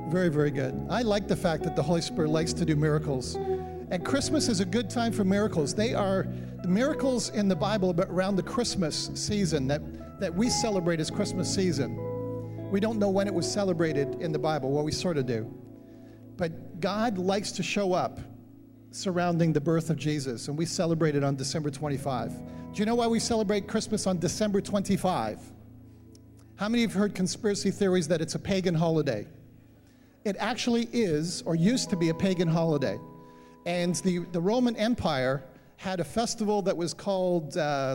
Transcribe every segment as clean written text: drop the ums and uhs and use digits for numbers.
Very, very good. I like the fact that the Holy Spirit likes to do miracles. And Christmas is a good time for miracles. They are the miracles in the Bible around the Christmas season that we celebrate as Christmas season. We don't know when it was celebrated in the Bible. Well, we sort of do. But God likes to show up surrounding the birth of Jesus, and we celebrate it on December 25. Do you know why we celebrate Christmas on December 25? How many of you have heard conspiracy theories that it's a pagan holiday? It actually is, or used to be, a pagan holiday. And the Roman Empire had a festival that was called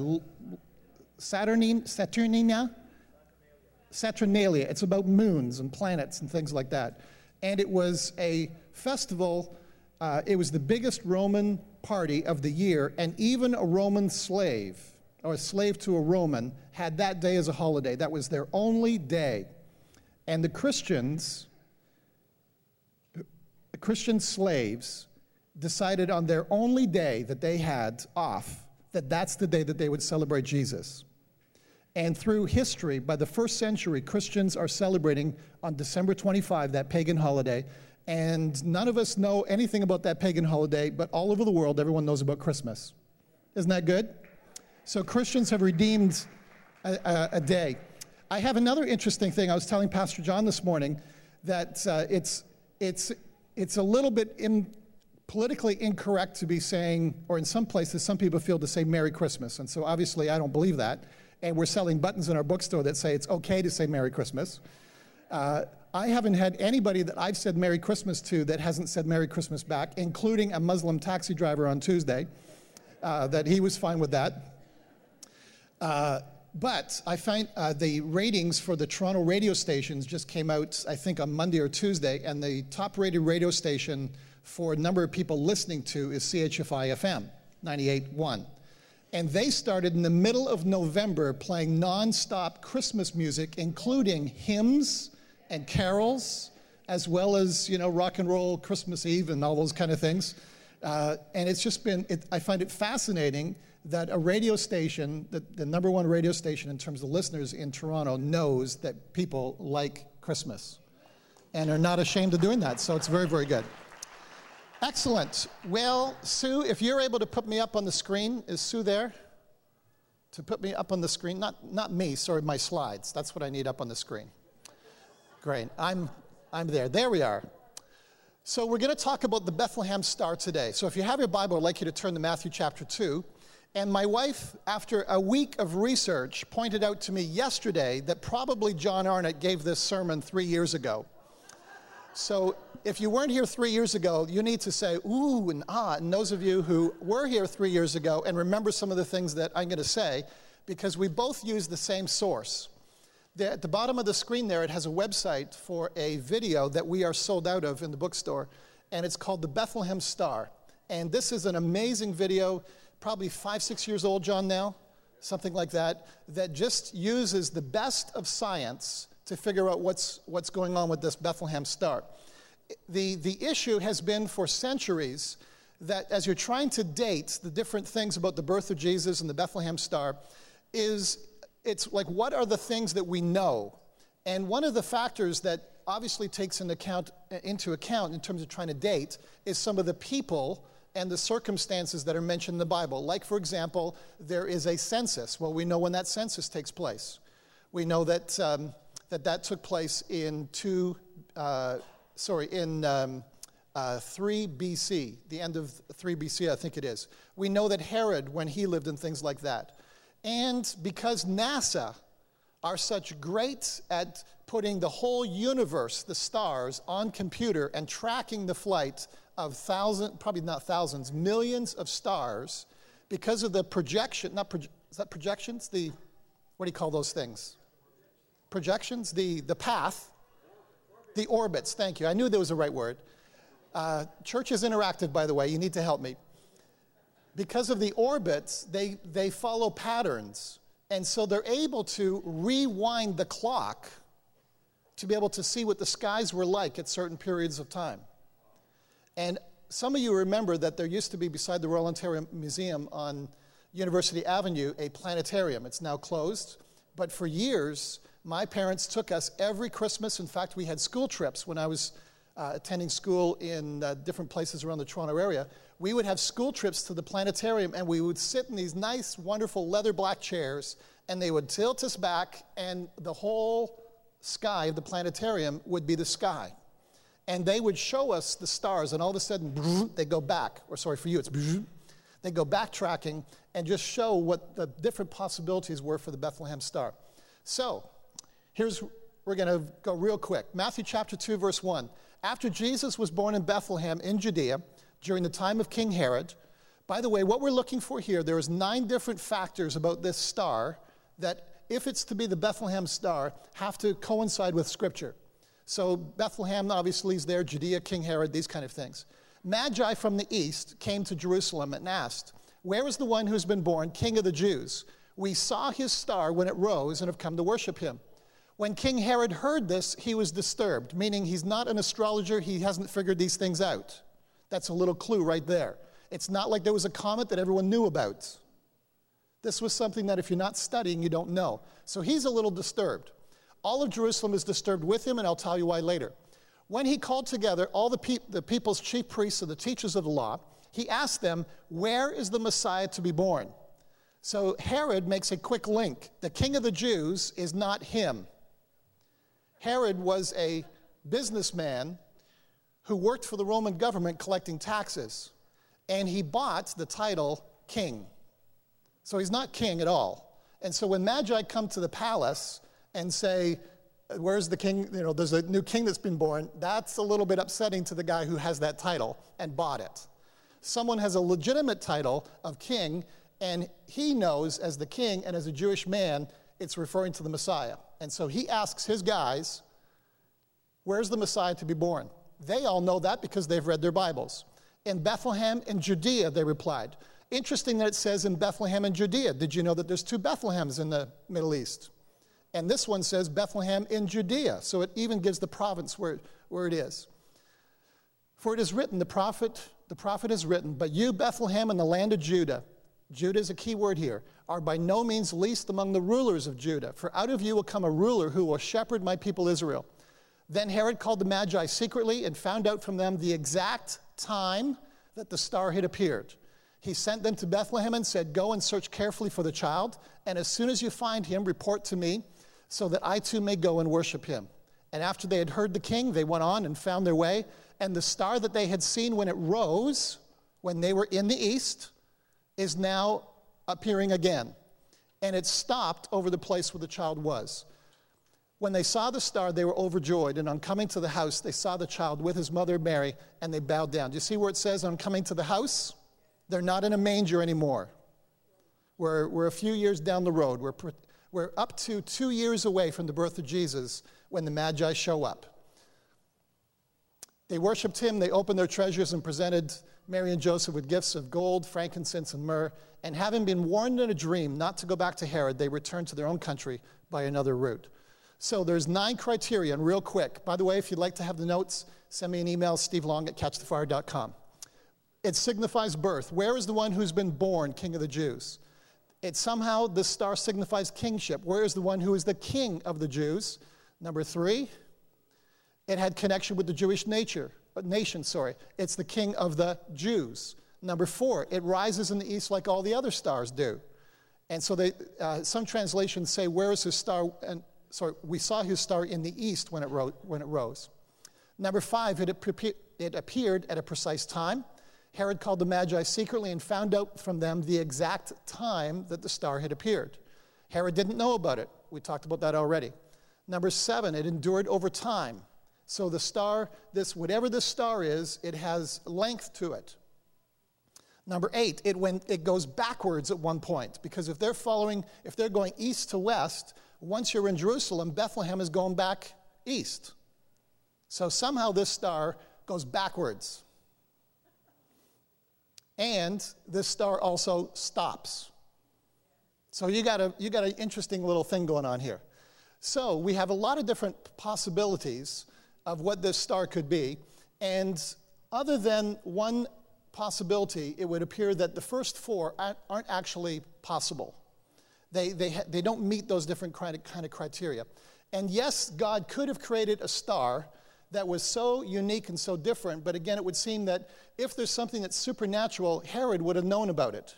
Saturnalia. It's about moons and planets and things like that. And it was a festival, it was the biggest Roman party of the year, and even a Roman slave, or a slave to a Roman, had that day as a holiday. That was their only day. And the Christian slaves decided on their only day that they had off, that that's the day that they would celebrate Jesus. And through history, by the first century, Christians are celebrating on December 25, that pagan holiday. And none of us know anything about that pagan holiday, but all over the world, everyone knows about Christmas. Isn't that good? So Christians have redeemed a day. I have another interesting thing. I was telling Pastor John this morning that it's a little bit politically incorrect to be saying, or in some places, some people feel to say Merry Christmas. And so obviously I don't believe that. And we're selling buttons in our bookstore that say it's okay to say Merry Christmas. I haven't had anybody that I've said Merry Christmas to that hasn't said Merry Christmas back, including a Muslim taxi driver on Tuesday, that he was fine with that. But I find the ratings for the Toronto radio stations just came out, I think, on Monday or Tuesday, and the top-rated radio station for a number of people listening to is CHFI-FM 98.1. And they started in the middle of November playing non-stop Christmas music, including hymns and carols, as well as, rock and roll Christmas Eve and all those kind of things. And it's just been, I find it fascinating that a radio station, the number one radio station in terms of listeners in Toronto, knows that people like Christmas and are not ashamed of doing that. So it's very, very good. Excellent. Well, Sue, if you're able to put me up on the screen, is Sue there? To put me up on the screen? Not me, sorry, my slides. That's what I need up on the screen. Great. I'm there. There we are. So we're going to talk about the Bethlehem Star today. So if you have your Bible, I'd like you to turn to Matthew chapter 2. And my wife, after a week of research, pointed out to me yesterday that probably John Arnott gave this sermon 3 years ago. So if you weren't here 3 years ago, you need to say, ooh and ah, and those of you who were here 3 years ago and remember some of the things that I'm going to say, because we both use the same source. At the bottom of the screen there, it has a website for a video that we are sold out of in the bookstore, and it's called The Bethlehem Star. And this is an amazing video, probably 5-6 years old, John, now, something like that, that just uses the best of science to figure out what's going on with this Bethlehem Star. The issue has been for centuries that as you're trying to date the different things about the birth of Jesus and the Bethlehem Star, it's like, what are the things that we know? And one of the factors that obviously takes into account in terms of trying to date is some of the people and the circumstances that are mentioned in the Bible. Like, for example, there is a census. Well, we know when that census takes place. We know that that took place in 3 BC, the end of 3 BC, I think it is. We know that Herod, when he lived, and things like that. And because NASA are such great at putting the whole universe, the stars, on computer and tracking the flight of millions of stars, because of the projection, is that projections? What do you call those things? Projections? The path, the orbits, thank you. I knew there was a right word. Church is interactive, by the way, you need to help me. Because of the orbits, they follow patterns. And so they're able to rewind the clock to be able to see what the skies were like at certain periods of time. And some of you remember that there used to be, beside the Royal Ontario Museum on University Avenue, a planetarium. It's now closed. But for years, My parents took us every Christmas. In fact, we had school trips when I was attending school in different places around the Toronto area. We would have school trips to the planetarium, and we would sit in these nice, wonderful leather black chairs, and they would tilt us back, and the whole sky of the planetarium would be the sky. And they would show us the stars, and all of a sudden, they go back. Or sorry, for you, it's they go backtracking and just show what the different possibilities were for the Bethlehem star. So, we're going to go real quick. Matthew chapter 2, verse 1. After Jesus was born in Bethlehem in Judea during the time of King Herod, by the way, what we're looking for here, there is 9 different factors about this star that, if it's to be the Bethlehem star, have to coincide with Scripture. So Bethlehem obviously is there, Judea, King Herod, these kind of things. Magi from the east came to Jerusalem and asked, "Where is the one who's been born, King of the Jews? We saw his star when it rose and have come to worship him." When King Herod heard this, he was disturbed, meaning he's not an astrologer, he hasn't figured these things out. That's a little clue right there. It's not like there was a comet that everyone knew about. This was something that if you're not studying, you don't know. So he's a little disturbed. All of Jerusalem is disturbed with him, and I'll tell you why later. When he called together all the people's chief priests and the teachers of the law, he asked them, "Where is the Messiah to be born?" So Herod makes a quick link. The king of the Jews is not him. Herod was a businessman who worked for the Roman government collecting taxes, and he bought the title king. So he's not king at all. And so when Magi come to the palace and say, "Where's the king? You know, there's a new king that's been born," that's a little bit upsetting to the guy who has that title and bought it. Someone has a legitimate title of king, and he knows as the king and as a Jewish man, it's referring to the Messiah. And so he asks his guys, "Where's the Messiah to be born?" They all know that because they've read their Bibles. "In Bethlehem in Judea," they replied. Interesting that it says in Bethlehem in Judea. Did you know that there's 2 Bethlehems in the Middle East? And this one says Bethlehem in Judea. So it even gives the province where it is. "For it is written," the prophet has written, "But you, Bethlehem, in the land of Judah," Judah is a key word here, "are by no means least among the rulers of Judah. For out of you will come a ruler who will shepherd my people Israel." Then Herod called the Magi secretly and found out from them the exact time that the star had appeared. He sent them to Bethlehem and said, "Go and search carefully for the child, and as soon as you find him, report to me, so that I too may go and worship him." And after they had heard the king, they went on and found their way, and the star that they had seen when it rose, when they were in the east, is now appearing again. And it stopped over the place where the child was. When they saw the star, they were overjoyed, and on coming to the house, they saw the child with his mother Mary, and they bowed down. Do you see where it says, "on coming to the house"? They're not in a manger anymore. We're a few years down the road. We're up to 2 years away from the birth of Jesus when the Magi show up. They worshiped him, they opened their treasures and presented Mary and Joseph with gifts of gold, frankincense, and myrrh. And having been warned in a dream not to go back to Herod, they returned to their own country by another route. So there's 9 criteria, and real quick. By the way, if you'd like to have the notes, send me an email, stevelong@catchthefire.com. It signifies birth. Where is the one who's been born, King of the Jews? Somehow, this star signifies kingship. Where is the one who is the King of the Jews? Number 3, it had connection with the Jewish nation. It's the King of the Jews. Number 4, it rises in the east like all the other stars do. And so some translations say, "Where is his star?" We saw his star in the east when it rose. Number 5, it appeared at a precise time. Herod called the Magi secretly and found out from them the exact time that the star had appeared. Herod didn't know about it. We talked about that already. Number 7, it endured over time. So the star, whatever this star is, it has length to it. Number 8, it goes backwards at one point, because if they're going east to west, once you're in Jerusalem, Bethlehem is going back east. So somehow this star goes backwards. And this star also stops. So you got an interesting little thing going on here. So we have a lot of different possibilities of what this star could be. And other than one possibility, it would appear that the first 4 aren't actually possible. They don't meet those different kind of criteria. And yes, God could have created a star that was so unique and so different, but again, it would seem that if there's something that's supernatural, Herod would have known about it.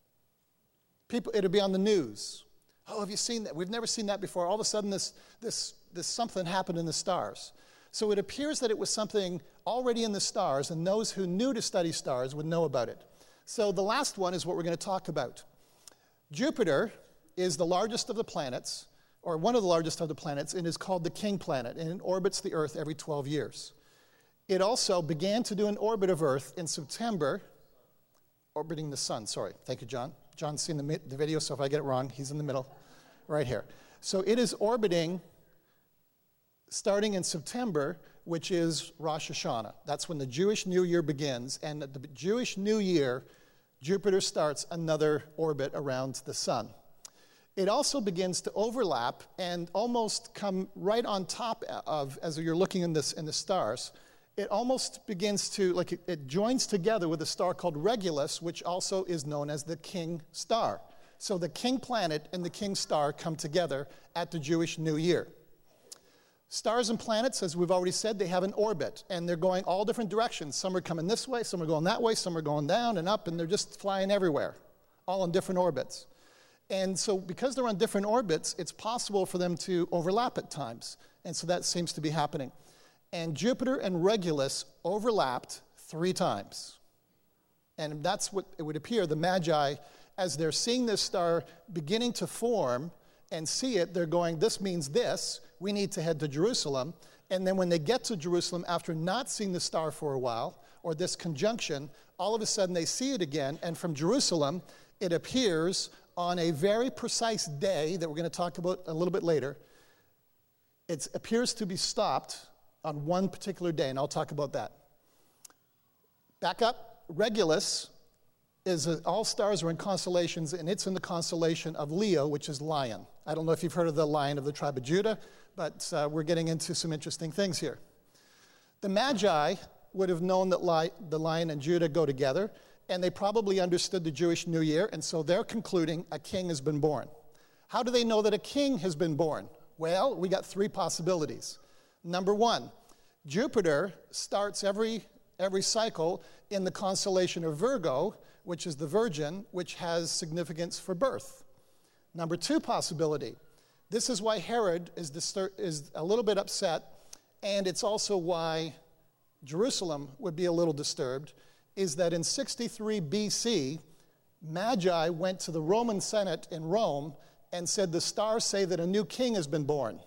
It would be on the news. Oh, have you seen that? We've never seen that before. All of a sudden, this something happened in the stars. So it appears that it was something already in the stars, and those who knew to study stars would know about it. So the last one is what we're going to talk about. Jupiter is the largest of the planets, or one of the largest of the planets, and is called the king planet, and it orbits the Earth every 12 years. It also began to do an orbit of Earth in September, orbiting the sun, sorry. Thank you, John. John's seen the video, so if I get it wrong, he's in the middle, right here. So it is orbiting starting in September, which is Rosh Hashanah. That's when the Jewish New Year begins, and at the Jewish New Year, Jupiter starts another orbit around the sun. It also begins to overlap and almost come right on top of, as you're looking in the stars, it almost begins to, like it joins together with a star called Regulus, which also is known as the king star. So the king planet and the king star come together at the Jewish New Year. Stars and planets, as we've already said, they have an orbit, and they're going all different directions. Some are coming this way, some are going that way, some are going down and up, and they're just flying everywhere, all on different orbits. And so because they're on different orbits, it's possible for them to overlap at times. And so that seems to be happening. And Jupiter and Regulus overlapped 3 times. And that's what it would appear. The Magi, as they're seeing this star beginning to form and see it, they're going, this means this. We need to head to Jerusalem. And then when they get to Jerusalem, after not seeing the star for a while, or this conjunction, all of a sudden they see it again. And from Jerusalem, it appears on a very precise day that we're going to talk about a little bit later. It appears to be stopped on one particular day, and I'll talk about that. Back up, Regulus is all stars are in constellations, and it's in the constellation of Leo, which is lion. I don't know if you've heard of the lion of the tribe of Judah, but we're getting into some interesting things here. The Magi would have known that the lion and Judah go together, and they probably understood the Jewish New Year, and so they're concluding a king has been born. How do they know that a king has been born? Well, we got 3 possibilities. Number 1, Jupiter starts every cycle in the constellation of Virgo, which is the Virgin, which has significance for birth. Number 2 possibility, this is why Herod is a little bit upset, and it's also why Jerusalem would be a little disturbed, is that in 63 BC, Magi went to the Roman Senate in Rome and said, the stars say that a new king has been born.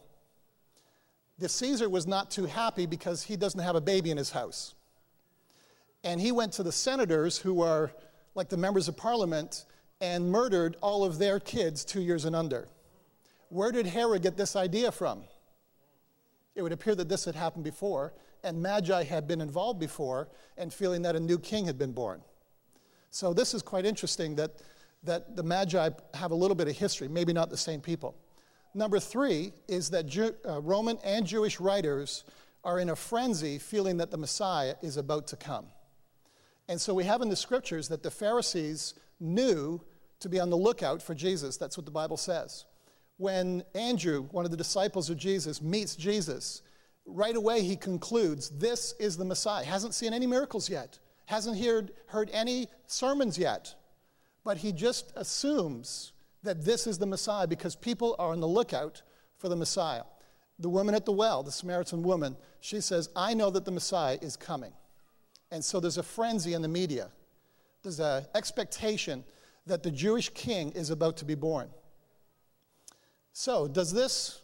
The Caesar was not too happy because he doesn't have a baby in his house. And he went to the senators, who are like the members of parliament, and murdered all of their kids 2 years and under. Where did Herod get this idea from? It would appear that this had happened before, and Magi had been involved before, and feeling that a new king had been born. So this is quite interesting that the Magi have a little bit of history, maybe not the same people. Number 3 is that Roman and Jewish writers are in a frenzy, feeling that the Messiah is about to come. And so we have in the scriptures that the Pharisees knew to be on the lookout for Jesus. That's what the Bible says. When Andrew, one of the disciples of Jesus, meets Jesus, right away he concludes, this is the Messiah. Hasn't seen any miracles yet. Hasn't heard any sermons yet. But he just assumes that this is the Messiah because people are on the lookout for the Messiah. The woman at the well, the Samaritan woman, she says, I know that the Messiah is coming. And so there's a frenzy in the media. There's an expectation that the Jewish king is about to be born. So does this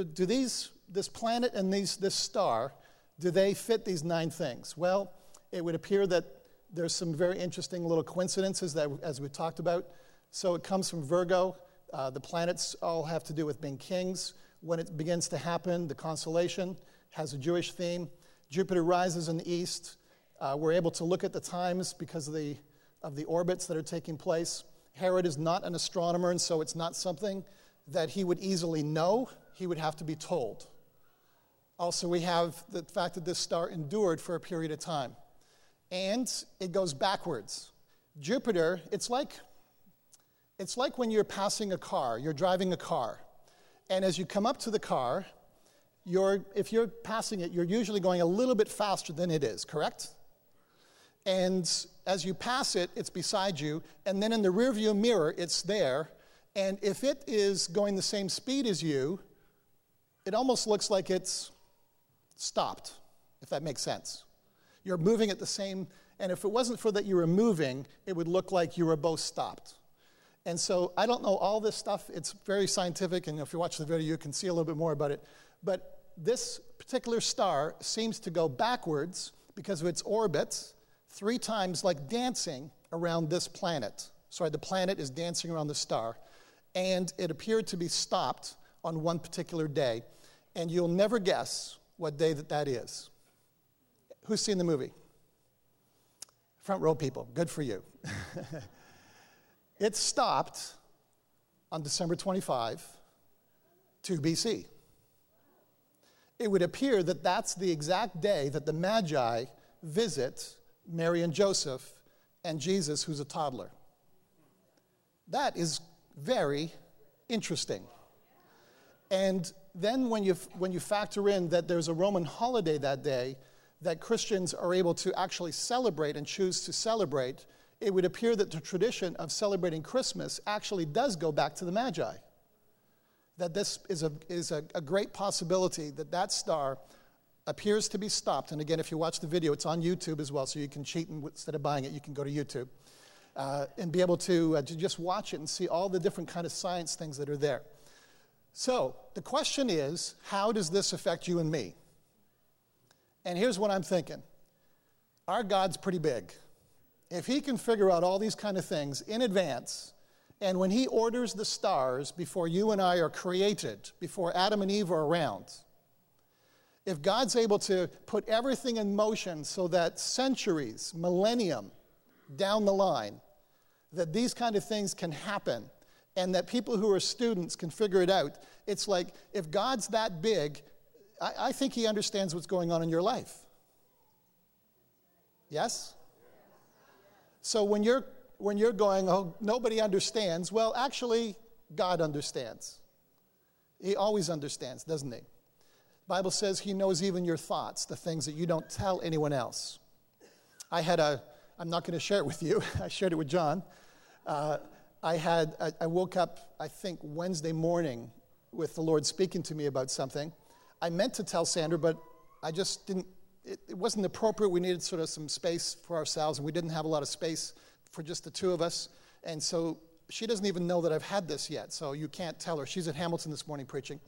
planet and this star, do they fit these 9 things? Well, it would appear that there's some very interesting little coincidences that, as we talked about. So it comes from Virgo. The planets all have to do with being kings. When it begins to happen, the constellation has a Jewish theme. Jupiter rises in the east. We're able to look at the times because of the orbits that are taking place. Herod is not an astronomer, and so it's not something that he would easily know. He would have to be told. Also, we have the fact that this star endured for a period of time. And it goes backwards. Jupiter, it's like when you're passing a car, you're driving a car. And as you come up to the car, if you're passing it, you're usually going a little bit faster than it is, correct? And as you pass it, it's beside you, and then in the rearview mirror, it's there, and if it is going the same speed as you, it almost looks like it's stopped, if that makes sense. You're moving at the same, and if it wasn't for that you were moving, it would look like you were both stopped. And so I don't know all this stuff. It's very scientific, and if you watch the video, you can see a little bit more about it. But this particular star seems to go backwards because of its orbit 3 times, like dancing around this planet. Sorry, the planet is dancing around the star. And it appeared to be stopped on one particular day. And you'll never guess what day that is. Who's seen the movie? Front row people, good for you. It stopped on December 25, 2 BC. It would appear that that's the exact day that the Magi visit Mary and Joseph and Jesus, who's a toddler. That is very interesting. And then when you factor in that there's a Roman holiday that day that Christians are able to actually celebrate and choose to celebrate, it would appear that the tradition of celebrating Christmas actually does go back to the Magi. That this is a great possibility that star appears to be stopped. And again, if you watch the video, it's on YouTube as well, so you can cheat, and instead of buying it, you can go to YouTube and be able to just watch it and see all the different kind of science things that are there. So the question is, how does this affect you and me? And here's what I'm thinking. Our God's pretty big. If he can figure out all these kind of things in advance, and when he orders the stars before you and I are created, before Adam and Eve are around, if God's able to put everything in motion so that centuries, millennium down the line, that these kind of things can happen, and that people who are students can figure it out, it's like, if God's that big, I think he understands what's going on in your life. Yes? So when you're going, oh, nobody understands, well, actually, God understands. He always understands, doesn't he? The Bible says he knows even your thoughts, the things that you don't tell anyone else. I'm not going to share it with you. I shared it with John. I woke up, I think, Wednesday morning with the Lord speaking to me about something. I meant to tell Sandra, but I just didn't. It wasn't appropriate. We needed sort of some space for ourselves, and we didn't have a lot of space for just the two of us. And so she doesn't even know that I've had this yet, so you can't tell her. She's at Hamilton this morning preaching.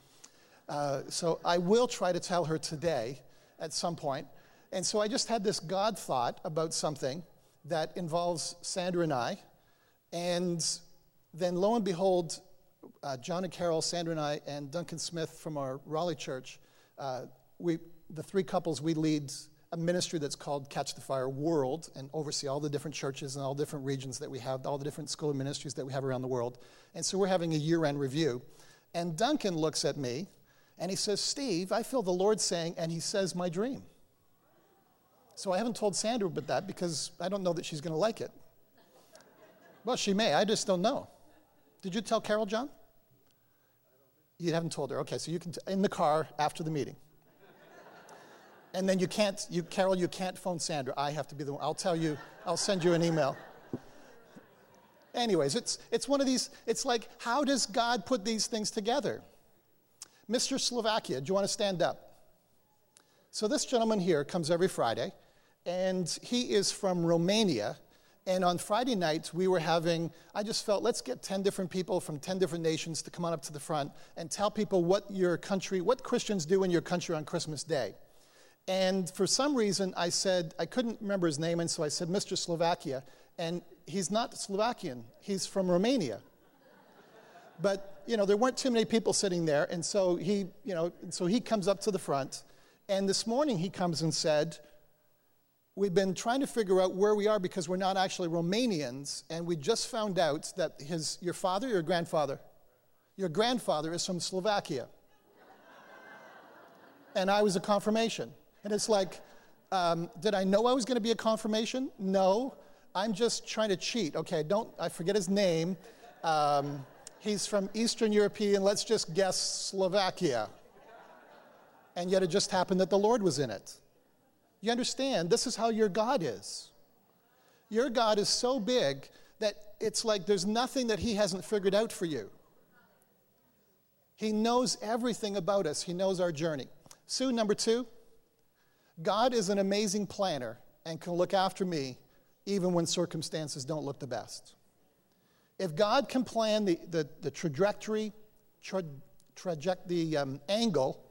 So I will try to tell her today at some point. And so I just had this God thought about something that involves Sandra and I. And then lo and behold, John and Carol, Sandra and I, and Duncan Smith from our Raleigh church, the 3 couples, we lead a ministry that's called Catch the Fire World and oversee all the different churches and all different regions that we have, all the different school of ministries that we have around the world. And so we're having a year-end review. And Duncan looks at me and he says, Steve, I feel the Lord saying, and he says my dream. So I haven't told Sandra about that because I don't know that she's going to like it. Well, she may. I just don't know. Did you tell Carol, John? You haven't told her. Okay, so you can, in the car after the meeting. And then Carol, you can't phone Sandra. I have to be the one. I'll tell you, I'll send you an email. Anyways, it's one of these, it's like, how does God put these things together? Mr. Slovakia, do you want to stand up? So this gentleman here comes every Friday, and he is from Romania. And on Friday nights, I just felt, let's get 10 different people from 10 different nations to come on up to the front and tell people what Christians do in your country on Christmas Day. And for some reason, I couldn't remember his name, and so I said, Mr. Slovakia. And he's not Slovakian, he's from Romania. But, there weren't too many people sitting there, and so he comes up to the front. And this morning he comes and said, we've been trying to figure out where we are because we're not actually Romanians, and we just found out that your father or your grandfather? Your grandfather is from Slovakia. And I was a confirmation. And it's like, did I know I was going to be a confirmation? No. I'm just trying to cheat. Okay, I forget his name. He's from Eastern European, let's just guess Slovakia. And yet it just happened that the Lord was in it. You understand, this is how your God is. Your God is so big that it's like there's nothing that he hasn't figured out for you. He knows everything about us. He knows our journey. Sue, number 2, God is an amazing planner and can look after me even when circumstances don't look the best. If God can plan the trajectory, the angle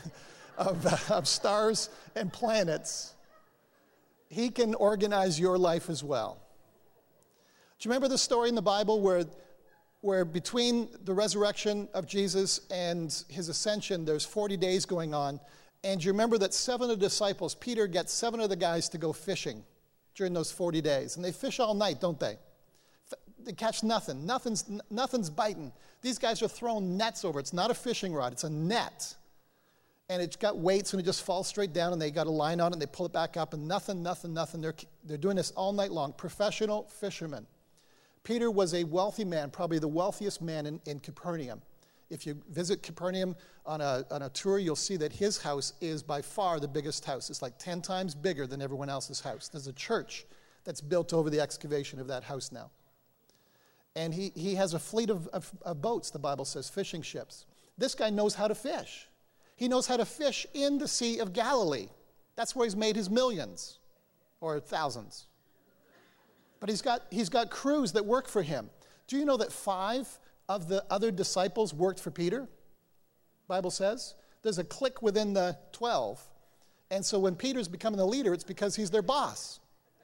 of stars and planets, he can organize your life as well. Do you remember the story in the Bible where between the resurrection of Jesus and his ascension, there's 40 days going on, and you remember that 7 of the disciples, Peter gets 7 of the guys to go fishing during those 40 days, and they fish all night, don't they? They catch nothing. Nothing's biting. These guys are throwing nets over. It's not a fishing rod. It's a net. And it's got weights, and it just falls straight down, and they got a line on it, and they pull it back up, and nothing. They're doing this all night long. Professional fishermen. Peter was a wealthy man, probably the wealthiest man in Capernaum. If you visit Capernaum on a tour, you'll see that his house is by far the biggest house. It's like 10 times bigger than everyone else's house. There's a church that's built over the excavation of that house now. And he has a fleet of boats, the Bible says, fishing ships. This guy knows how to fish. He knows how to fish in the Sea of Galilee. That's where he's made his millions, or thousands. But he's got crews that work for him. Do you know that 5 of the other disciples worked for Peter? Bible says. There's a clique within the 12. And so when Peter's becoming the leader, it's because he's their boss.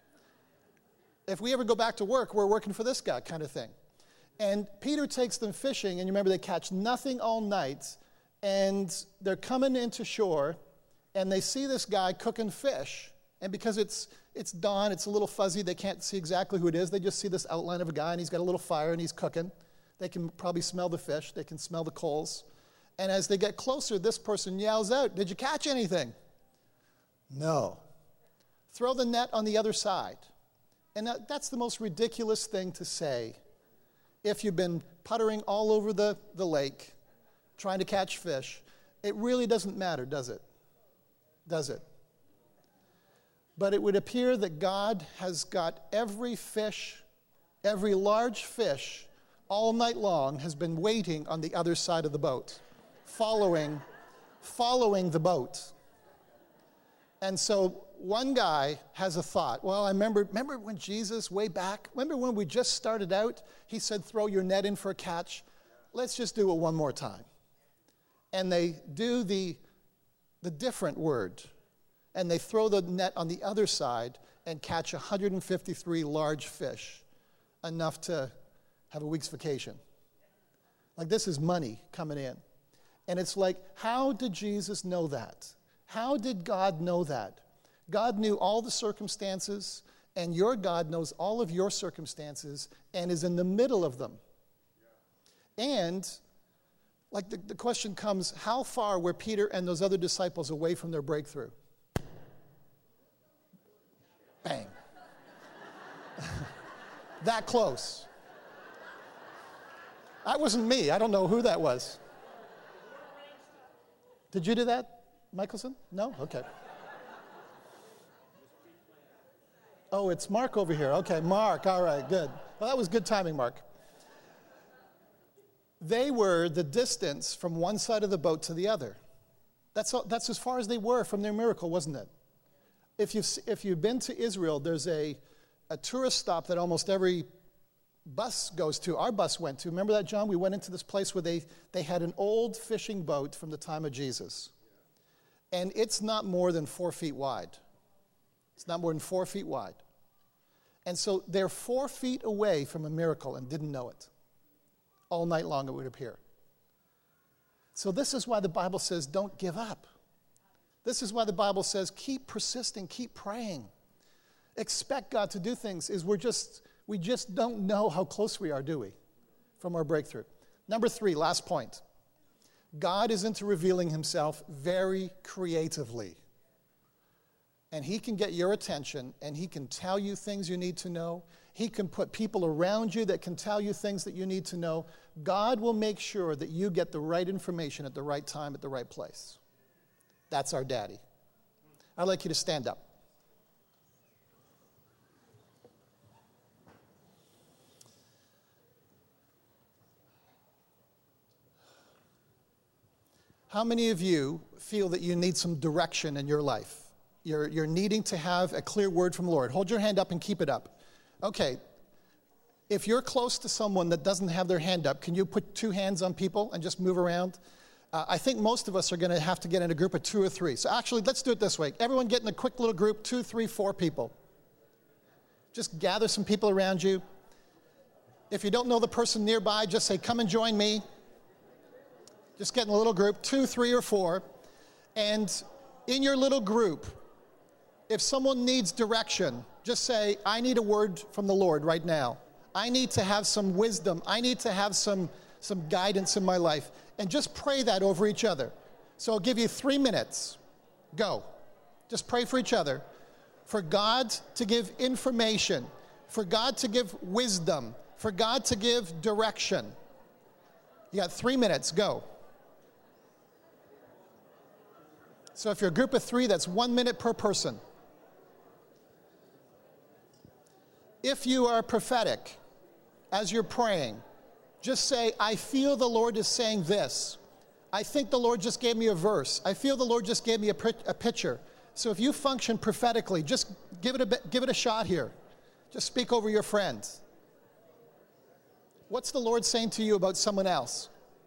If we ever go back to work, we're working for this guy kind of thing. And Peter takes them fishing, and you remember they catch nothing all night, and they're coming into shore, and they see this guy cooking fish. And because it's dawn, it's a little fuzzy, they can't see exactly who it is. They just see this outline of a guy, and he's got a little fire, and he's cooking. They can probably smell the fish. They can smell the coals. And as they get closer, this person yells out, "Did you catch anything?" "No." "Throw the net on the other side." And that's the most ridiculous thing to say if you've been puttering all over the lake trying to catch fish. It really doesn't matter, does it? Does it? But it would appear that God has got every fish, every large fish, all night long has been waiting on the other side of the boat, following the boat. And so one guy has a thought. Well, I remember when Jesus, way back, remember when we just started out, he said, throw your net in for a catch. Let's just do it one more time. And they do the different word. And they throw the net on the other side and catch 153 large fish, enough to have a week's vacation. Like, this is money coming in. And it's like, how did Jesus know that? How did God know that? God knew all the circumstances, and your God knows all of your circumstances and is in the middle of them. And like the question comes, how far were Peter and those other disciples away from their breakthrough? Bang. That close. That wasn't me. I don't know who that was. Did you do that, Michelson? No? Okay. Oh, it's Mark over here. Okay, Mark. All right, good. Well, that was good timing, Mark. They were the distance from one side of the boat to the other. That's as far as they were from their miracle, wasn't it? If you've been to Israel, there's a tourist stop that almost every bus goes to. Our bus went to. Remember that, John? We went into this place where they had an old fishing boat from the time of Jesus. And it's not more than 4 feet wide. It's not more than 4 feet wide. And so they're 4 feet away from a miracle and didn't know it. All night long it would appear. So this is why the Bible says don't give up. This is why the Bible says keep persisting, keep praying. Expect God to do things. We just don't know how close we are, do we, from our breakthrough. Number 3, last point. God is into revealing himself very creatively. And he can get your attention, and he can tell you things you need to know. He can put people around you that can tell you things that you need to know. God will make sure that you get the right information at the right time, at the right place. That's our daddy. I'd like you to stand up. How many of you feel that you need some direction in your life? You're needing to have a clear word from the Lord. Hold your hand up and keep it up. Okay. If you're close to someone that doesn't have their hand up, can you put 2 hands on people and just move around? I think most of us are going to have to get in a group of 2 or 3. So actually, let's do it this way. Everyone get in a quick little group, 2, 3, 4 people. Just gather some people around you. If you don't know the person nearby, just say, come and join me. Just get in a little group, 2, 3, or 4. And in your little group, if someone needs direction, just say, I need a word from the Lord right now. I need to have some wisdom. I need to have some guidance in my life. And just pray that over each other. So I'll give you 3 minutes. Go. Just pray for each other. For God to give information. For God to give wisdom. For God to give direction. You got 3 minutes. Go. So if you're a group of 3, that's 1 minute per person. If you are prophetic, as you're praying, just say, I feel the Lord is saying this. I think the Lord just gave me a verse. I feel the Lord just gave me a picture. So if you function prophetically, just give it a shot here. Just speak over your friends. What's the Lord saying to you about someone else?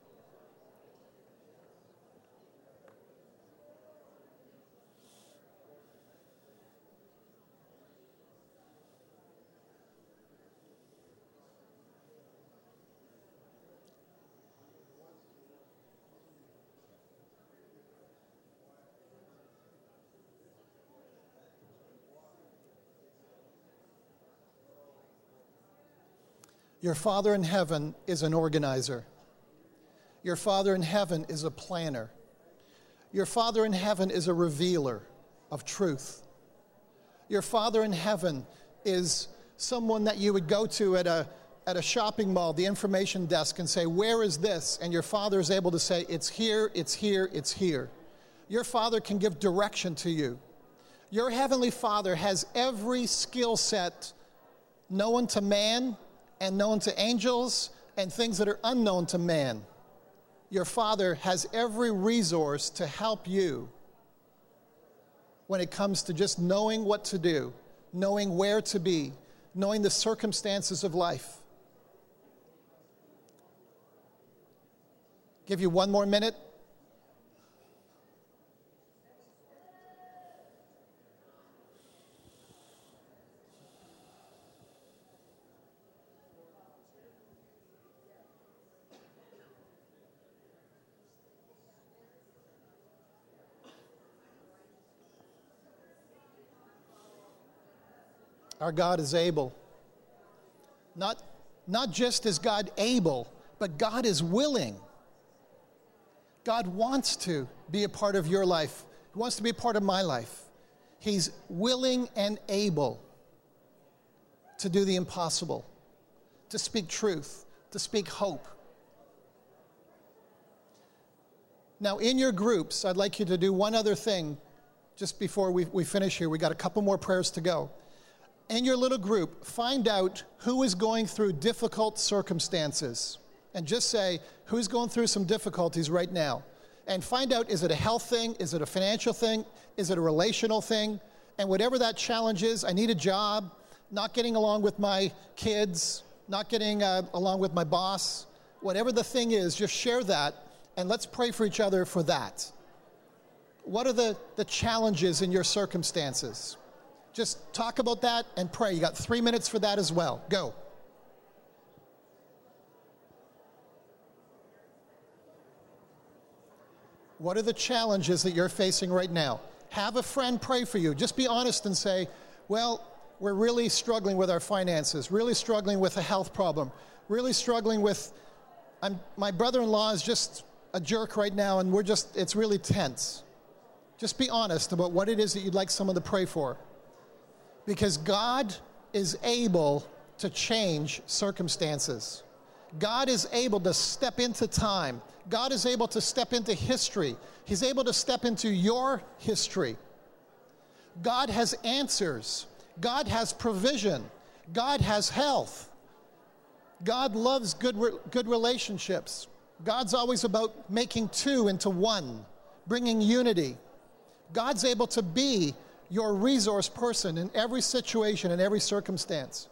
Your Father in heaven is an organizer. Your Father in heaven is a planner. Your Father in heaven is a revealer of truth. Your Father in heaven is someone that you would go to at a shopping mall, the information desk, and say, where is this? And your Father is able to say, it's here, it's here, it's here. Your Father can give direction to you. Your Heavenly Father has every skill set known to man and known to angels and things that are unknown to man. Your Father has every resource to help you when it comes to just knowing what to do, knowing where to be, knowing the circumstances of life. Give you 1 more minute. Our God is able. Not just is God able, but God is willing. God wants to be a part of your life. He wants to be a part of my life. He's willing and able to do the impossible, to speak truth, to speak hope. Now, in your groups, I'd like you to do one other thing just before we finish here. We got a couple more prayers to go. In your little group, find out who is going through difficult circumstances. And just say, who's going through some difficulties right now? And find out, is it a health thing? Is it a financial thing? Is it a relational thing? And whatever that challenge is, I need a job, not getting along with my kids, not getting along with my boss. Whatever the thing is, just share that, and let's pray for each other for that. What are the challenges in your circumstances? Just talk about that and pray. You got 3 minutes for that as well. Go. What are the challenges that you're facing right now? Have a friend pray for you. Just be honest and say, well, we're really struggling with our finances, really struggling with a health problem, really struggling with, my brother-in-law is just a jerk right now, and it's really tense. Just be honest about what it is that you'd like someone to pray for. Because God is able to change circumstances. God is able to step into time. God is able to step into history. He's able to step into your history. God has answers. God has provision. God has health. God loves good relationships. God's always about making two into one, bringing unity. God's able to be your resource person in every situation, in every circumstance.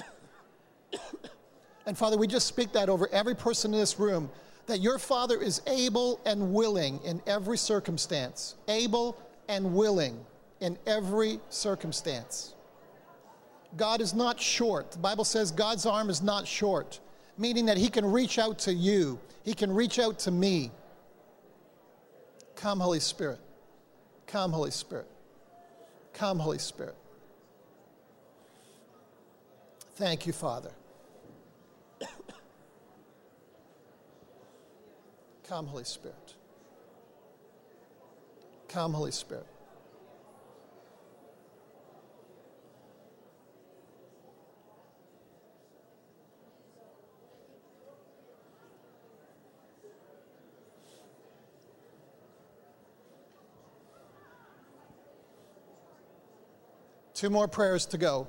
And Father, we just speak that over every person in this room, that your Father is able and willing in every circumstance. Able and willing in every circumstance. God is not short. The Bible says God's arm is not short, meaning that he can reach out to you. He can reach out to me. Come, Holy Spirit. Come, Holy Spirit. Come, Holy Spirit. Thank you, Father. Come, Holy Spirit. Come, Holy Spirit. Two more prayers to go.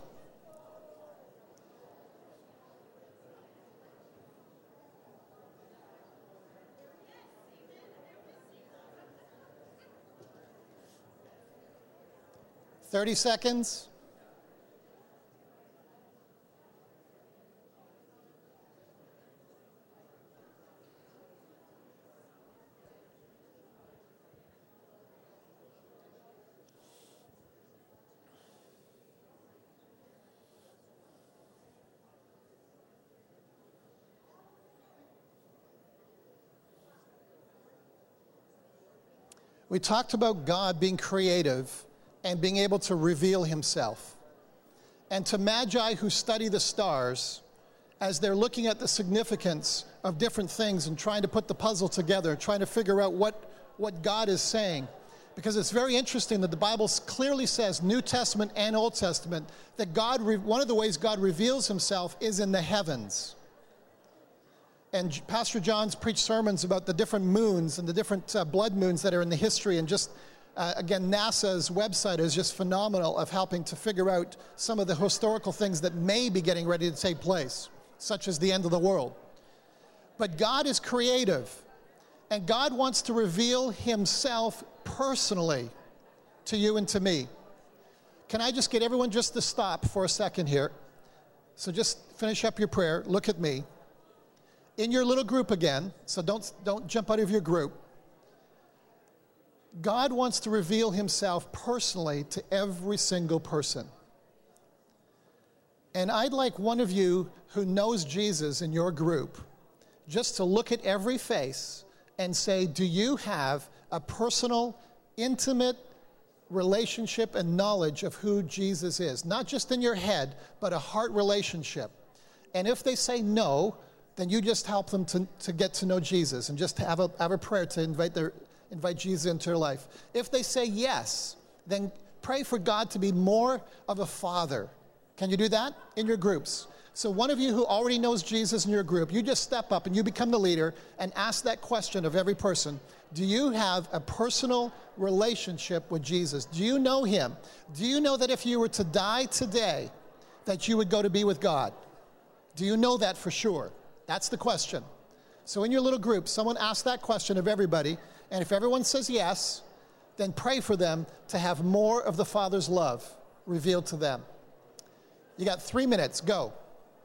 Thirty seconds. We talked about God being creative and being able to reveal himself. And to magi who study the stars, as they're looking at the significance of different things and trying to put the puzzle together, trying to figure out what God is saying. Because it's very interesting that the Bible clearly says, New Testament and Old Testament, that one of the ways God reveals himself is in the heavens. And Pastor John's preached sermons about the different moons and the different blood moons that are in the history. And just, again, NASA's website is just phenomenal of helping to figure out some of the historical things that may be getting ready to take place, such as the end of the world. But God is creative, and God wants to reveal himself personally to you and to me. Can I just get everyone just to stop for a second here? So just finish up your prayer. Look at me. In your little group again, so don't jump out of your group. God wants to reveal himself personally to every single person. And I'd like one of you who knows Jesus in your group just to look at every face and say, do you have a personal, intimate relationship and knowledge of who Jesus is? Not just in your head, but a heart relationship. And if they say no, then you just help them to get to know Jesus and just have a prayer to invite Jesus into their life. If they say yes, then pray for God to be more of a father. Can you do that in your groups? So one of you who already knows Jesus in your group, you just step up and you become the leader and ask that question of every person. Do you have a personal relationship with Jesus? Do you know him? Do you know that if you were to die today, that you would go to be with God? Do you know that for sure? That's the question. So in your little group, someone ask that question of everybody, and if everyone says yes, then pray for them to have more of the Father's love revealed to them. You got 3 minutes. Go.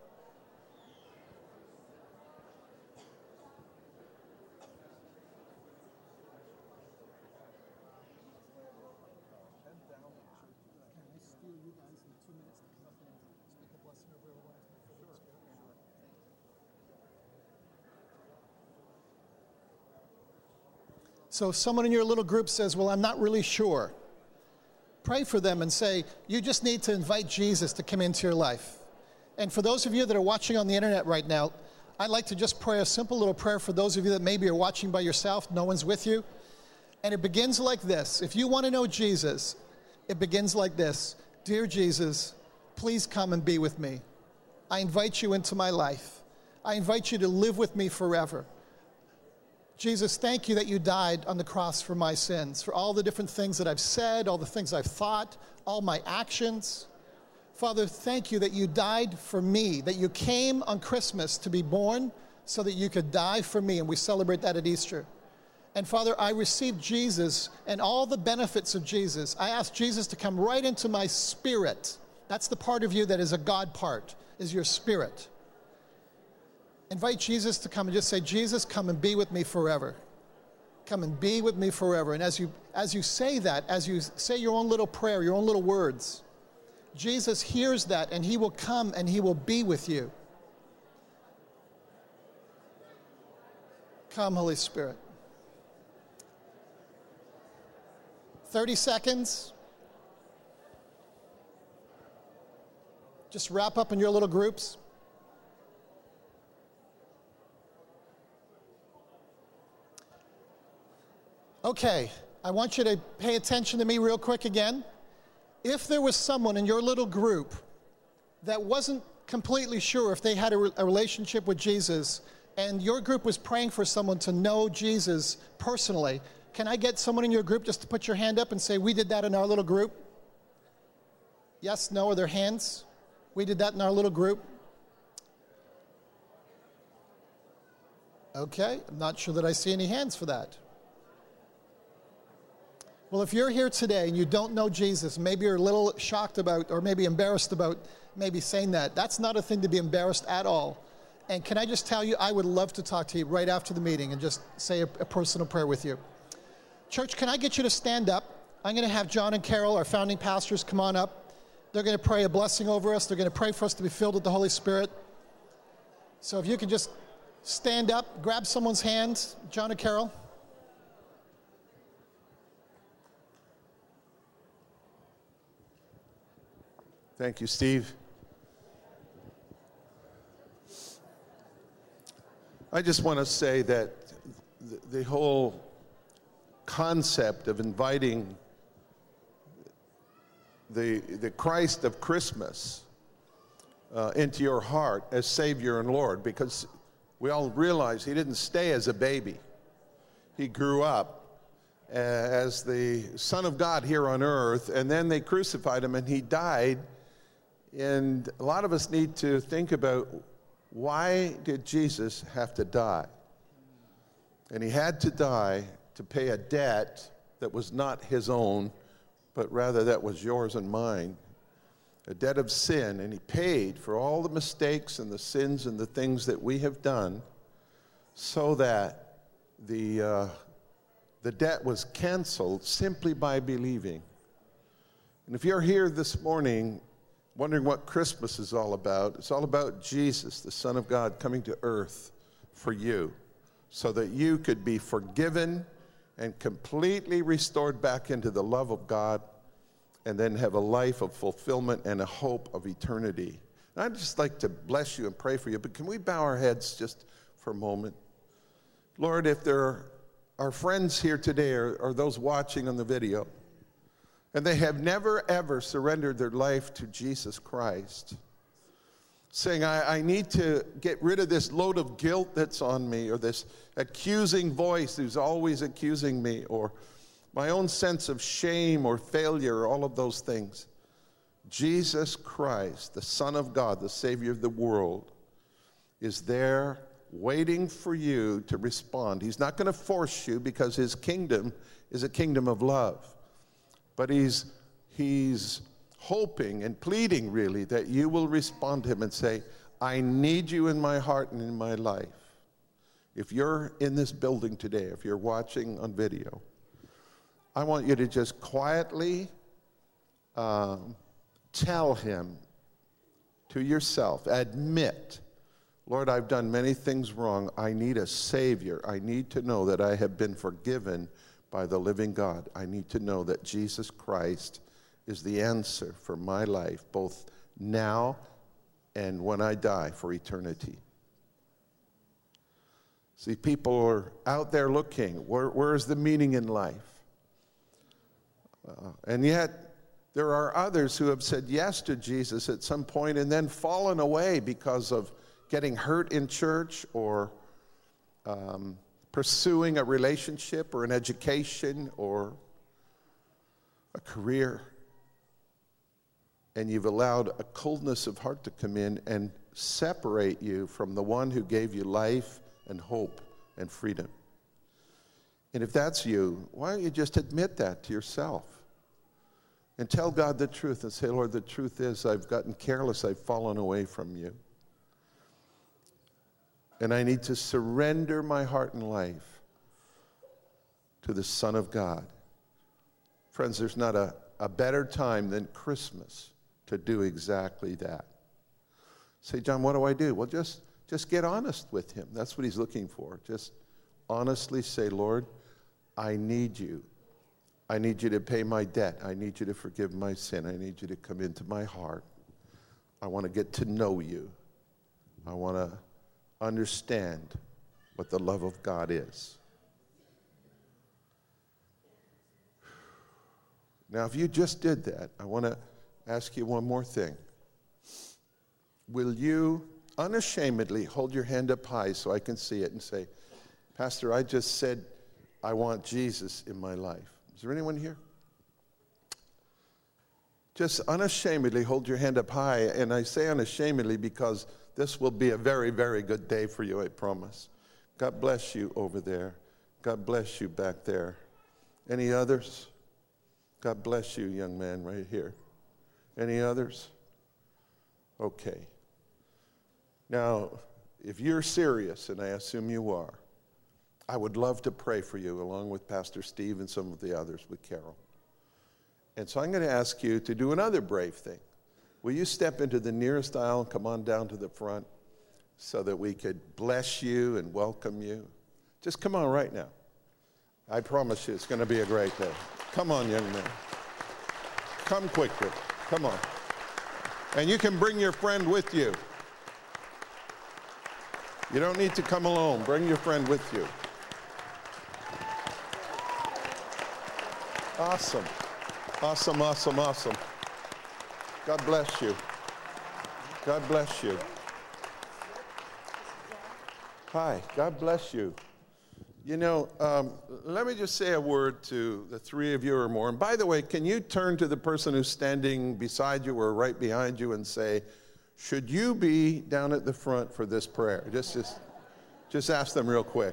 So if someone in your little group says, well, I'm not really sure, pray for them and say, you just need to invite Jesus to come into your life. And for those of you that are watching on the internet right now, I'd like to just pray a simple little prayer for those of you that maybe are watching by yourself, no one's with you. And it begins like this. If you want to know Jesus, it begins like this. Dear Jesus, please come and be with me. I invite you into my life. I invite you to live with me forever. Jesus, thank you that you died on the cross for my sins, for all the different things that I've said, all the things I've thought, all my actions. Father, thank you that you died for me, that you came on Christmas to be born so that you could die for me, and we celebrate that at Easter. And Father, I receive Jesus and all the benefits of Jesus. I ask Jesus to come right into my spirit. That's the part of you that is a God part, is your spirit. Invite Jesus to come and just say, Jesus, come and be with me forever. Come and be with me forever. And as you say that, as you say your own little prayer, your own little words, Jesus hears that and he will come and he will be with you. Come, Holy Spirit. 30 seconds. Just wrap up in your little groups. Okay, I want you to pay attention to me real quick again. If there was someone in your little group that wasn't completely sure if they had a relationship with Jesus, and your group was praying for someone to know Jesus personally, can I get someone in your group just to put your hand up and say, we did that in our little group? Yes, no, are there hands? We did that in our little group. Okay, I'm not sure that I see any hands for that. Well, if you're here today and you don't know Jesus, maybe you're a little shocked about or maybe embarrassed about maybe saying that. That's not a thing to be embarrassed at all. And can I just tell you, I would love to talk to you right after the meeting and just say a personal prayer with you. Church, can I get you to stand up? I'm going to have John and Carol, our founding pastors, come on up. They're going to pray a blessing over us. They're going to pray for us to be filled with the Holy Spirit. So if you can just stand up, grab someone's hand, John and Carol. Thank you, Steve. I just want to say that the whole concept of inviting the Christ of Christmas into your heart as Savior and Lord, because we all realize he didn't stay as a baby. He grew up as the Son of God here on earth, and then they crucified him and he died. And a lot of us need to think about, why did Jesus have to die? And he had to die to pay a debt that was not his own, but rather that was yours and mine, a debt of sin. And he paid for all the mistakes and the sins and the things that we have done, so that the debt was canceled simply by believing. And if you're here this morning wondering what Christmas is all about, it's all about Jesus, the Son of God, coming to earth for you so that you could be forgiven and completely restored back into the love of God, and then have a life of fulfillment and a hope of eternity. And I'd just like to bless you and pray for you, but can we bow our heads just for a moment? Lord, if there are friends here today or those watching on the video, and they have never, ever surrendered their life to Jesus Christ, saying, I need to get rid of this load of guilt that's on me, or this accusing voice who's always accusing me, or my own sense of shame or failure, all of those things. Jesus Christ, the Son of God, the Savior of the world, is there waiting for you to respond. He's not going to force you, because his kingdom is a kingdom of love. But he's hoping and pleading, really, that you will respond to him and say, I need you in my heart and in my life. If you're in this building today, if you're watching on video, I want you to just quietly tell him to yourself, admit, Lord, I've done many things wrong. I need a Savior. I need to know that I have been forgiven by the living God. I need to know that Jesus Christ is the answer for my life, both now and when I die for eternity. See, people are out there looking, where's the meaning in life? And yet, there are others who have said yes to Jesus at some point and then fallen away because of getting hurt in church or pursuing a relationship or an education or a career, and you've allowed a coldness of heart to come in and separate you from the one who gave you life and hope and freedom. And if that's you, why don't you just admit that to yourself and tell God the truth and say, Lord, the truth is I've gotten careless, I've fallen away from you. And I need to surrender my heart and life to the Son of God. Friends, there's not a better time than Christmas to do exactly that. Say, John, what do I do? Well, just get honest with him. That's what he's looking for. Just honestly say, Lord, I need you. I need you to pay my debt. I need you to forgive my sin. I need you to come into my heart. I want to get to know you. I want to understand what the love of God is. Now, if you just did that, I want to ask you one more thing. Will you unashamedly hold your hand up high so I can see it and say, Pastor, I just said I want Jesus in my life. Is there anyone here? Just unashamedly hold your hand up high, and I say unashamedly because this will be a very, very good day for you, I promise. God bless you over there. God bless you back there. Any others? God bless you, young man, right here. Any others? Okay. Now, if you're serious, and I assume you are, I would love to pray for you along with Pastor Steve and some of the others with Carol. And so I'm going to ask you to do another brave thing. Will you step into the nearest aisle and come on down to the front so that we could bless you and welcome you? Just come on right now. I promise you it's going to be a great day. Come on, young man. Come quickly. Come on. And you can bring your friend with you. You don't need to come alone. Bring your friend with you. Awesome. Awesome, awesome, awesome. God bless you. God bless you. Hi, God bless you. You know, let me just say a word to the three of you or more. And by the way, can you turn to the person who's standing beside you or right behind you and say, should you be down at the front for this prayer? Just ask them real quick.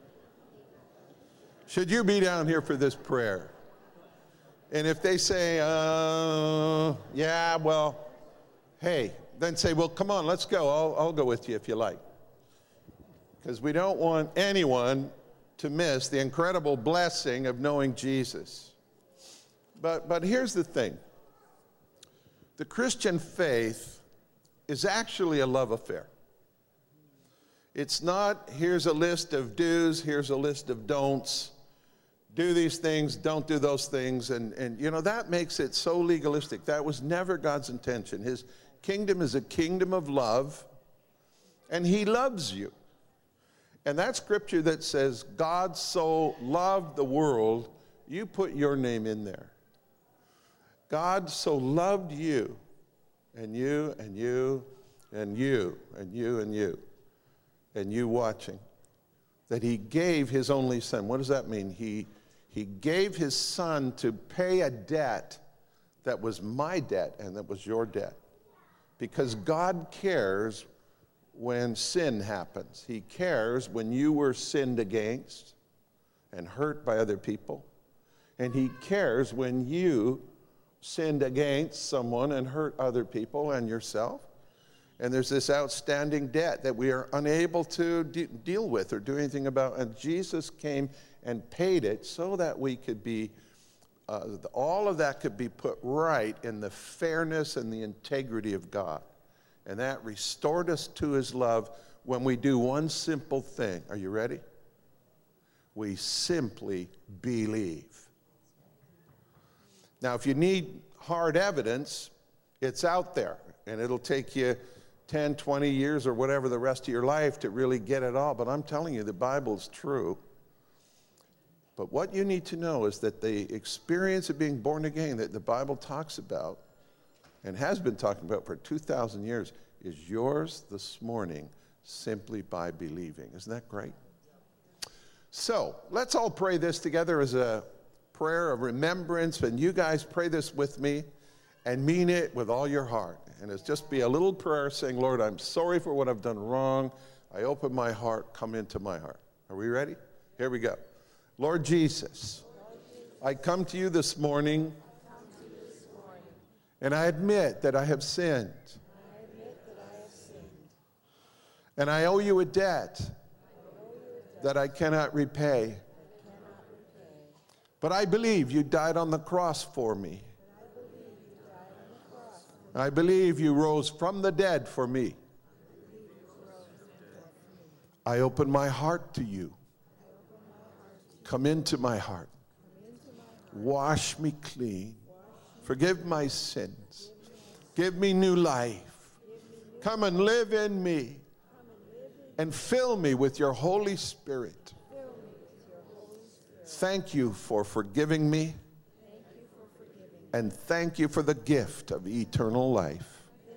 Should you be down here for this prayer? And if they say, yeah, well, hey, then say, well, come on, let's go. I'll go with you if you like. Because we don't want anyone to miss the incredible blessing of knowing Jesus. But here's the thing. The Christian faith is actually a love affair. It's not, here's a list of do's, here's a list of don'ts. Do these things, don't do those things. And you know, that makes it so legalistic. That was never God's intention. His kingdom is a kingdom of love, and he loves you. And that scripture that says, God so loved the world, you put your name in there. God so loved you, and you, and you, and you, and you, and you, and you watching, that he gave his only son. What does that mean? He gave his son to pay a debt that was my debt and that was your debt. Because God cares when sin happens. He cares when you were sinned against and hurt by other people. And he cares when you sinned against someone and hurt other people and yourself. And there's this outstanding debt that we are unable to deal with or do anything about. And Jesus came and paid it so that we could be, all of that could be put right in the fairness and the integrity of God. And that restored us to his love when we do one simple thing. Are you ready? We simply believe. Now, if you need hard evidence, it's out there. And it'll take you 10, 20 years or whatever the rest of your life to really get it all. But I'm telling you, the Bible's true. But what you need to know is that the experience of being born again that the Bible talks about and has been talking about for 2,000 years is yours this morning simply by believing. Isn't that great? So let's all pray this together as a prayer of remembrance, and you guys pray this with me and mean it with all your heart. And it's just be a little prayer saying, Lord, I'm sorry for what I've done wrong. I open my heart, come into my heart. Are we ready? Here we go. Lord Jesus, I come to you this morning, and I admit that I have sinned. And I owe you a debt that I cannot repay. But I believe you died on the cross for me. I believe you rose from the dead for me. I open my heart to you. Come into my heart. Wash me clean. Forgive my sins. Give me new life. Come and live in me. And fill me with your Holy Spirit. Thank you for forgiving me. And thank you for the gift of eternal life.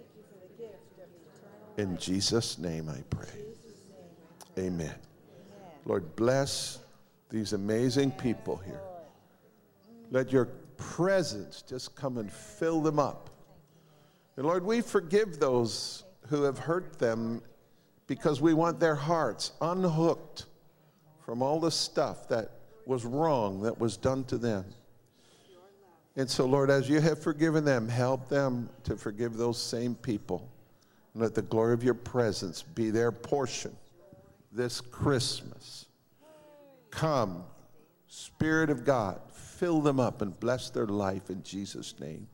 In Jesus' name I pray. Amen. Lord, bless these amazing people here. Let your presence just come and fill them up. And Lord, we forgive those who have hurt them because we want their hearts unhooked from all the stuff that was wrong that was done to them. And so, Lord, as you have forgiven them, help them to forgive those same people. And let the glory of your presence be their portion this Christmas. Come, Spirit of God, fill them up and bless their life in Jesus' name.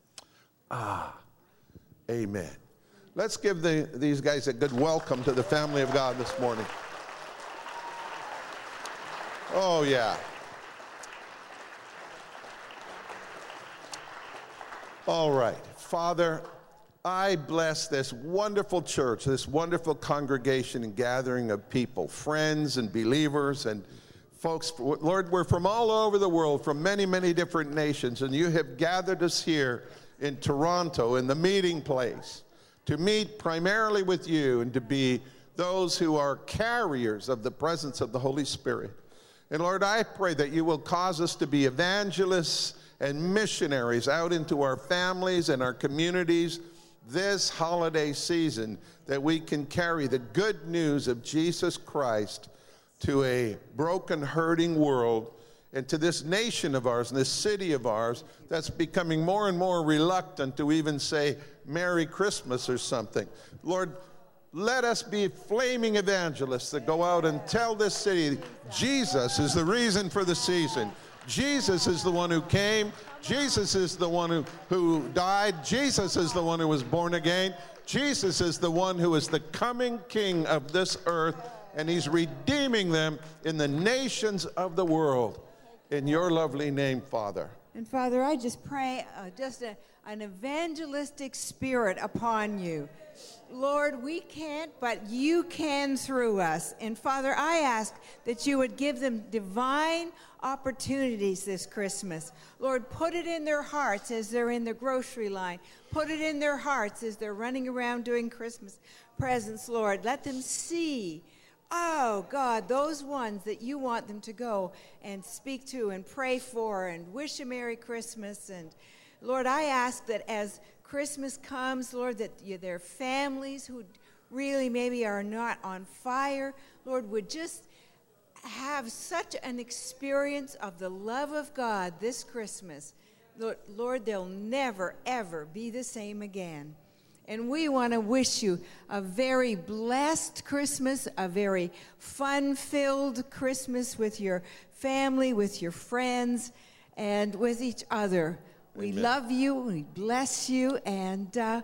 Amen. Let's give these guys a good welcome to the family of God this morning. Oh, yeah. All right. Father, I bless this wonderful church, this wonderful congregation and gathering of people, friends and believers and folks. Lord, we're from all over the world, from many, many different nations, and you have gathered us here in Toronto in the meeting place to meet primarily with you and to be those who are carriers of the presence of the Holy Spirit. And Lord, I pray that you will cause us to be evangelists and missionaries out into our families and our communities this holiday season, that we can carry the good news of Jesus Christ to a broken, hurting world and to this nation of ours and this city of ours that's becoming more and more reluctant to even say Merry Christmas or something. Lord, let us be flaming evangelists that go out and tell this city Jesus is the reason for the season. Jesus is the one who came. Jesus is the one who died. Jesus is the one who was born again. Jesus is the one who is the coming King of this earth, and he's redeeming them in the nations of the world. In your lovely name, Father. And Father, I just pray an evangelistic spirit upon you. Lord, we can't, but you can through us. And Father, I ask that you would give them divine opportunities this Christmas. Lord, put it in their hearts as they're in the grocery line. Put it in their hearts as they're running around doing Christmas presents, Lord. Let them see, oh, God, those ones that you want them to go and speak to and pray for and wish a Merry Christmas. And Lord, I ask that as Christmas comes, Lord, that their families who really maybe are not on fire, Lord, would just have such an experience of the love of God this Christmas. Lord, they'll never, ever be the same again. And we want to wish you a very blessed Christmas, a very fun-filled Christmas with your family, with your friends, and with each other. We Amen. love you, we bless you, and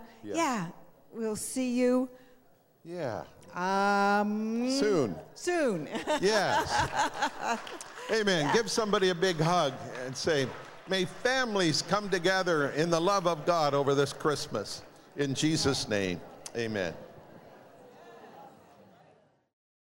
we'll see you. Yeah. Soon. Yes. Amen. Yeah. Give somebody a big hug and say, may families come together in the love of God over this Christmas. In Jesus' name, amen.